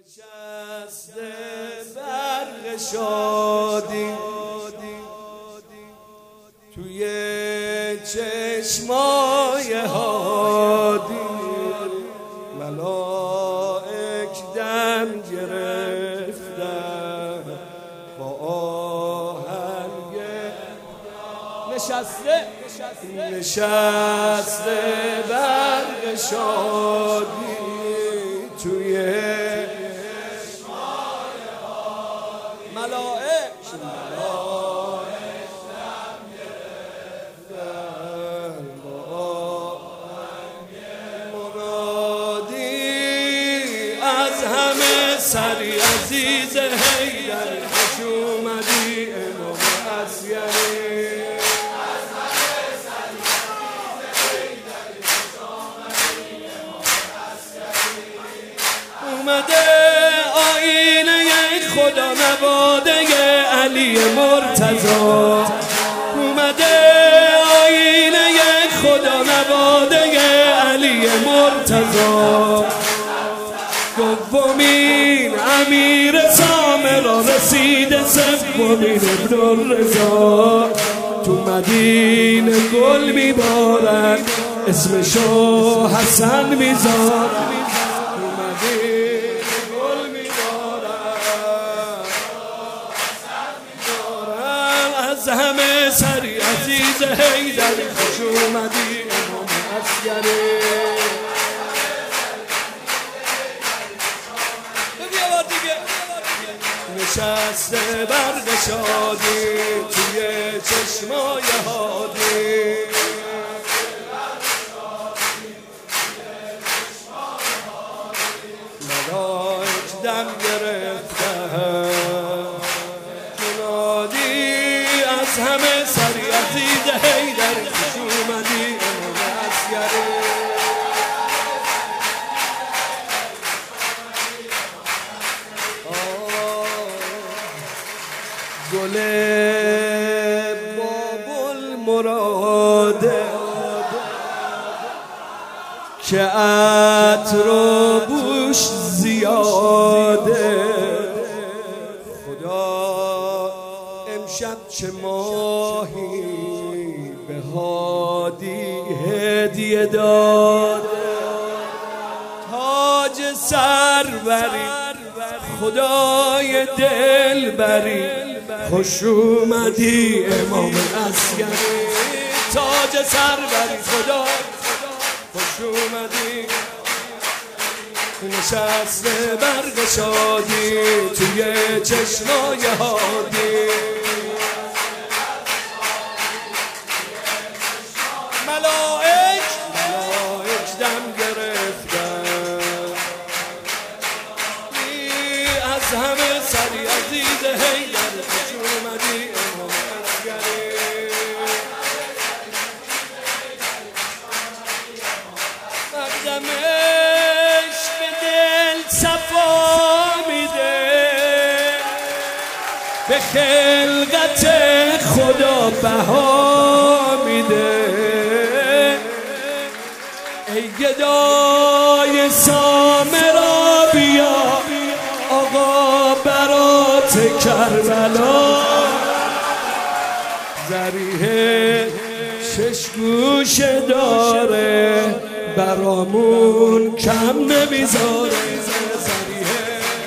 نشسته برق شادی توی چشمای هادی، ملائک دم گرفتن با آهنگ نشسته برق شادی توی چشمای هادی، ملائک دم گرفتن با آهنگ مرادی. از همه سری عزیز حیدر خوش اومدی امام عصیری، اومده آینه خدا نواده علی مرتضی، اومده آینه خدا نواده علی مرتضی. دومین امیر سامرا رسیده، سومین ابن الرضا. تو مدینه گل میبارن اسمشو حسن میذارن، از همه سری عزیز حیدر خوش اومدی امام عصیری. نشسته برق شادی توی چشمای هادی، ملائک دم گرفتن از همه سری عزیز حیدر خوش اومدی امام عصیری. گل بابل مراده که عطر و بوش زیاده، خدا امشب چه ماهی به هادی هدیه داد. تاج سروری خدای دلبری خوش اومدی امام عصیری. تاج سروری خدا خوش اومدی، نشسته برق شادی توی چشمای هادی، ملائک دم گرفتن. از همه سری عزیز حیدر خوش اومدی امام عصیری. مقدمش به دل صفا میده، به خلقت خدا بها میده. ای گدای سامرا بیا آقا برات کربلا، ذریحه شش گوشه داره برامون کم نمیذاره، ذریحه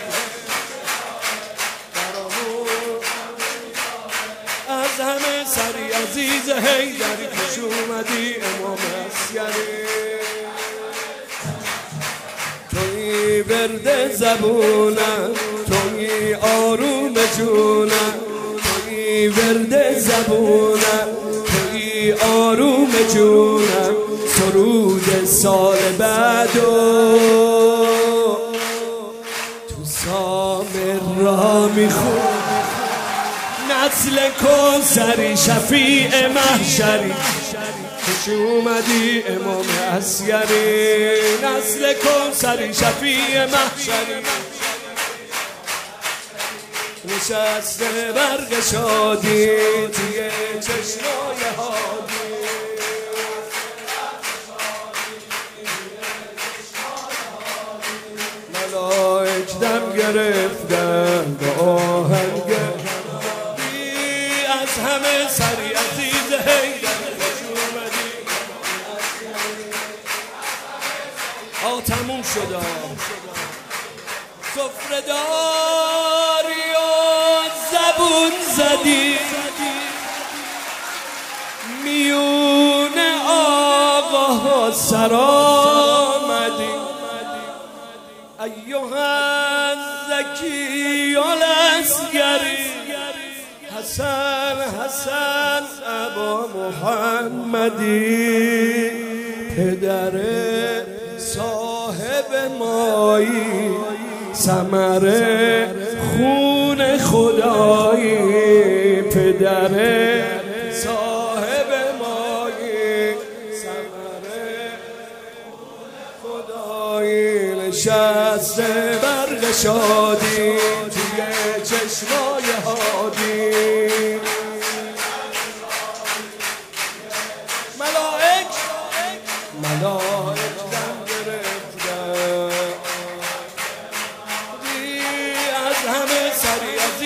برامون. از همه سری عزیز حیدر خوش اومدی امام عصیری. توی ورد زبونم، توی آروم جونم، توی ورد زبونم، توی آروم جونم. سرود سال بعدو تو سامر را میخون، نسل کوثری شفیع محشری خوش اومدی امام عصیری. نسل کوثری شفیع محشری نشسته برق شادی توی چشمای هادی. ملائک دم گرفتن به آهنگ از همه سری عزیز حیدر خوش اومدی. تموم شد سفره داری و زبون زدی میون آقاها سر آمدی. ایها زکی الاسگری حسن حسن ابا محمدی پدر صاحب مایی ثمر خون خدایی پدر صاحب مایی ثمر خدایی نشسته برق شادی توی چشمای هادی ملائک دم گرفتن از همه سری